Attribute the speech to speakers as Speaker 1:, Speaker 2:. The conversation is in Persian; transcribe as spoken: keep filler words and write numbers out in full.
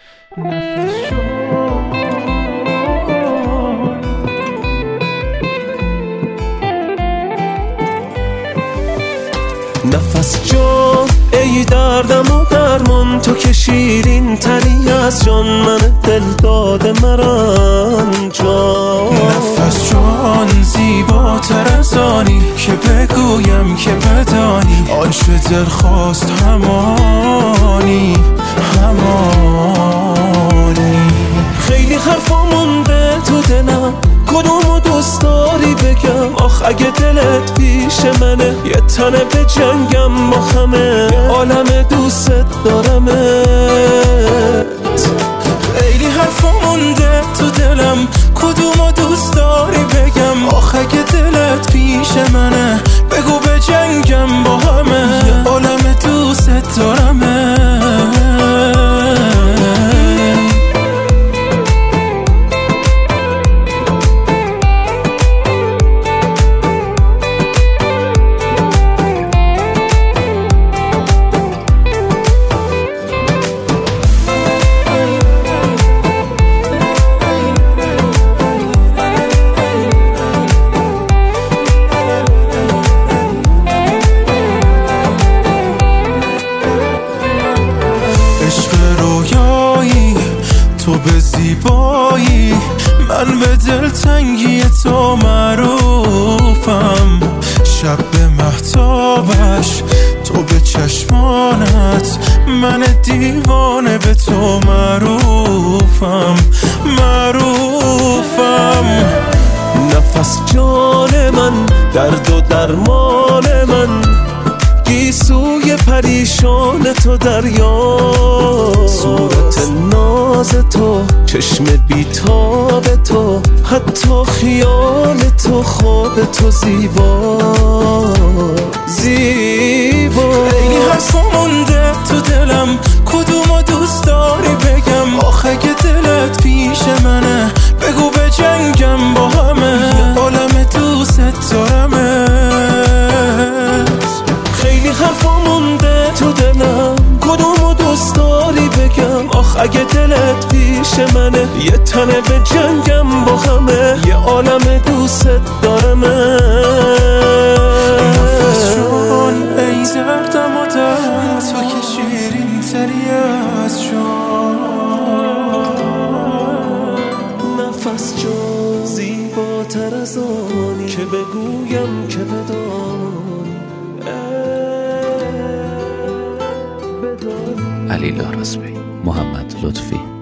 Speaker 1: نفس جان
Speaker 2: نفس جان ای دردم و درمان، تو که شیرین تری از جان، من دل داده مران جان.
Speaker 1: نفس جان زیباتر از آنی که بگویم که بدانی، آنچه دل خواست همانی همانی.
Speaker 2: خیلی حرفا مونده تو دلم، کدومو دوست داری بگم؟ آخ اگه دلت پیش منه، یه تنه به جنگم با همه، یه عالم دوست دارمت.
Speaker 1: خیلی حرفا مونده تو دلم، کدومو دوست داری بگم؟ آخ اگه دلت پیش منه، بگو به جنگم با همه، یه عالم دوست دارمت. تو به زیبایی، من به دلتنگی تو معروفم. شب به مهتابش، تو به چشمانت، من دیوانه به تو معروفم معروفم.
Speaker 2: نفس جان من، درد و درمان من، گیسوی پریشان تو دریا، صورت ناز تو، چشم بیتاب تو، حتی خیال تو، خواب تو زیبا زیبا.
Speaker 1: خیلی حرفا مونده تو دلم، کدومو دوست داری بگم؟ آخ اگه دلت پیش منه، بگو به جنگم با همه، یه عالم دوست دارمت.
Speaker 2: خیلی حرفا مونده تو دلم، کدومو دوست داری بگم؟ آخ اگه دلت پیش منه، یه تنه به جنگم با همه، یه عالم دوست دارمت.
Speaker 1: نفس جان ای دردم و درد، تو که شیرین تری از جان.
Speaker 2: نفس جان زیباتر از آنی که بگویم که بدانی.
Speaker 3: علی لارزبی، محمد لطفی.